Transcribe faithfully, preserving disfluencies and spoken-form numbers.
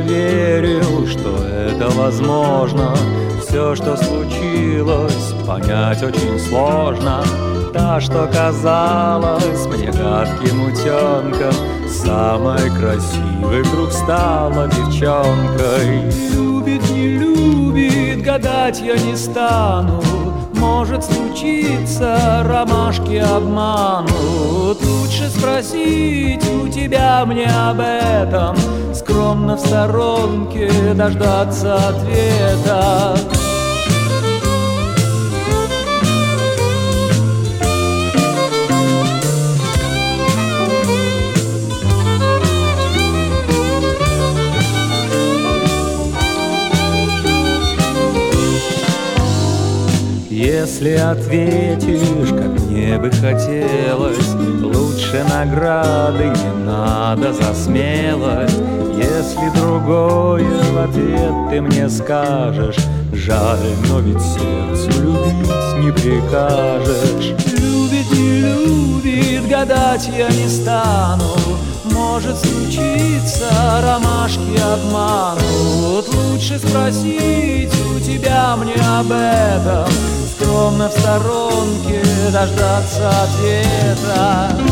поверил, что это возможно. Все, что случилось, понять очень сложно. Та, что казалась мне гадким утенком, самой красивой вдруг стала девчонкой. Любит, не любит, гадать я не стану. Может случиться, ромашки обманут. Лучше спросить у тебя мне об этом, скромно в сторонке дождаться ответа. Если ответишь, как мне бы хотелось, лучше награды не надо за смелость. Если другое в ответ ты мне скажешь, жаль, но ведь сердцу любить не прикажешь. Любит, не любит, гадать я не стану. Может случиться, ромашки обманут. Лучше спросить у тебя мне об этом, скромно в сторонке дождаться ответа.